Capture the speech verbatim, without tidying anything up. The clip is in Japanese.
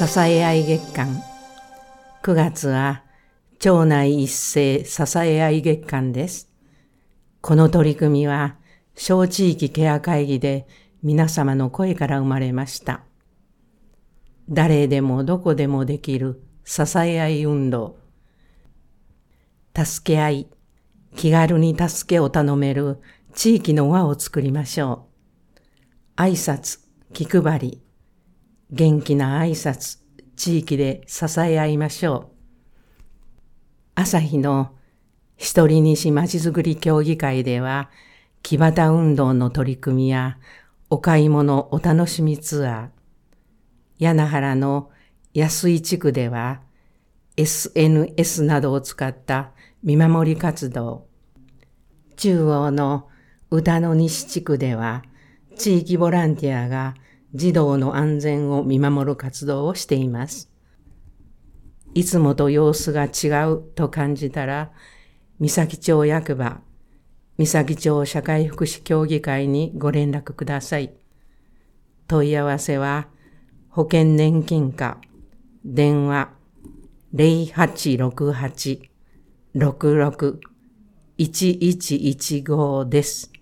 支え合い月間。くがつは町内一斉支え合い月間です。この取り組みは小地域ケア会議で皆様の声から生まれました。誰でもどこでもできる支え合い運動。助け合い、気軽に助けを頼める地域の輪を作りましょう。挨拶、気配り、元気な挨拶、地域で支え合いましょう。朝日の一人西まちづくり協議会では、木端運動の取り組みやお買い物お楽しみツアー、柳原の安井地区では エスエヌエス などを使った見守り活動、中央の宇多野西地区では地域ボランティアが児童の安全を見守る活動をしています。いつもと様子が違うと感じたら、三崎町役場、三崎町社会福祉協議会にご連絡ください。問い合わせは、保険年金課、電話ゼロはちろくはち ろくろく いちいちいちごです。